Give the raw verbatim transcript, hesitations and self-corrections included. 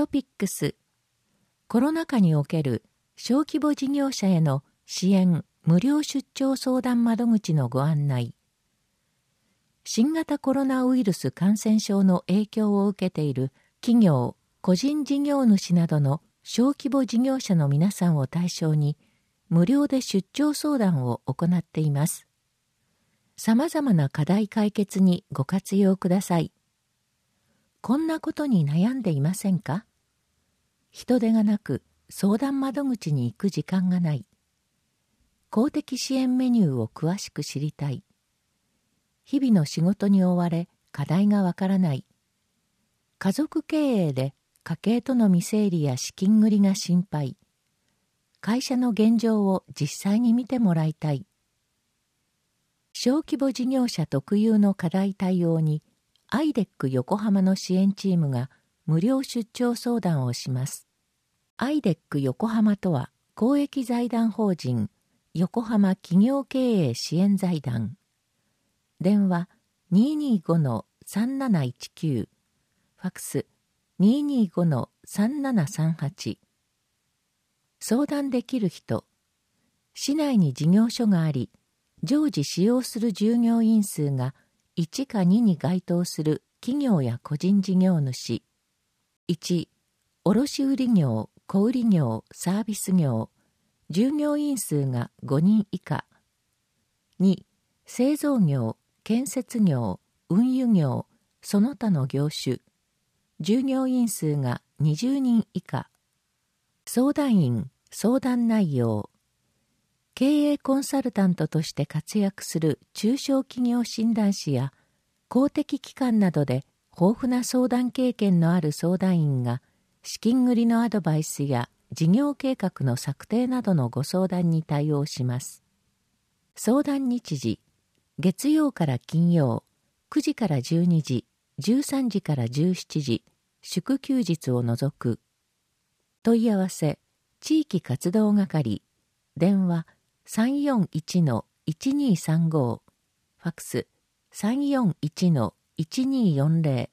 トピックス、コロナ禍における小規模事業者への支援無料出張相談窓口のご案内。新型コロナウイルス感染症の影響を受けている企業、個人事業主などの小規模事業者の皆さんを対象に無料で出張相談を行っています。さまざまな課題解決にご活用ください。こんなことに悩んでいませんか？人手がなく相談窓口に行く時間がない。公的支援メニューを詳しく知りたい。日々の仕事に追われ課題がわからない。家族経営で家計との未整理や資金繰りが心配。会社の現状を実際に見てもらいたい。小規模事業者特有の課題対応にアイデック 横浜の支援チームが無料出張相談をします。アイデック 横浜とは公益財団法人横浜企業経営支援財団。電話 にーにーごのさんなないちきゅう、ファクス にーにーごのさんななさんはち。相談できる人。市内に事業所があり、常時使用する従業員数がいちかにに該当する企業や個人事業主。いち、卸売業、小売業、サービス業、従業員数がごにん以下。に、製造業、建設業、運輸業、その他の業種、従業員数がにじゅうにん以下。相談員、相談内容。経営コンサルタントとして活躍する中小企業診断士や公的機関などで豊富な相談経験のある相談員が資金繰りのアドバイスや事業計画の策定などのご相談に対応します。相談日時、月曜から金曜、くじからじゅうにじ、じゅうさんじからじゅうしちじ、祝休日を除く。問い合わせ、地域活動係、電話さんよんいちのいちにーさんご、ファクスさんよんいちのいちにーよんぜろ。